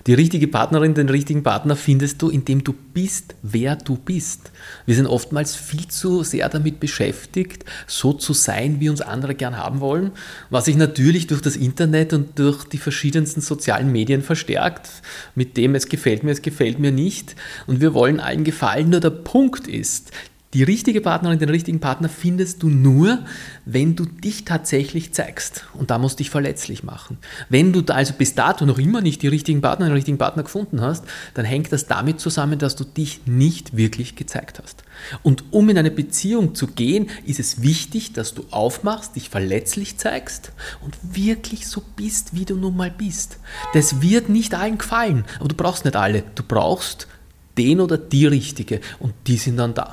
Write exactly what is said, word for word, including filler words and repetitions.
Die richtige Partnerin, den richtigen Partner findest du, indem du bist, wer du bist. Wir sind oftmals viel zu sehr damit beschäftigt, so zu sein, wie uns andere gern haben wollen, was sich natürlich durch das Internet und durch die verschiedensten sozialen Medien verstärkt, mit dem es gefällt mir, es gefällt mir nicht und wir wollen allen gefallen. Nur der Punkt ist, die richtige Partnerin, den richtigen Partner findest du nur, wenn du dich tatsächlich zeigst. Und da musst du dich verletzlich machen. Wenn du also bis dato noch immer nicht die richtigen Partner, den richtigen Partner gefunden hast, dann hängt das damit zusammen, dass du dich nicht wirklich gezeigt hast. Und um in eine Beziehung zu gehen, ist es wichtig, dass du aufmachst, dich verletzlich zeigst und wirklich so bist, wie du nun mal bist. Das wird nicht allen gefallen, aber du brauchst nicht alle. Du brauchst den oder die Richtige und die sind dann da.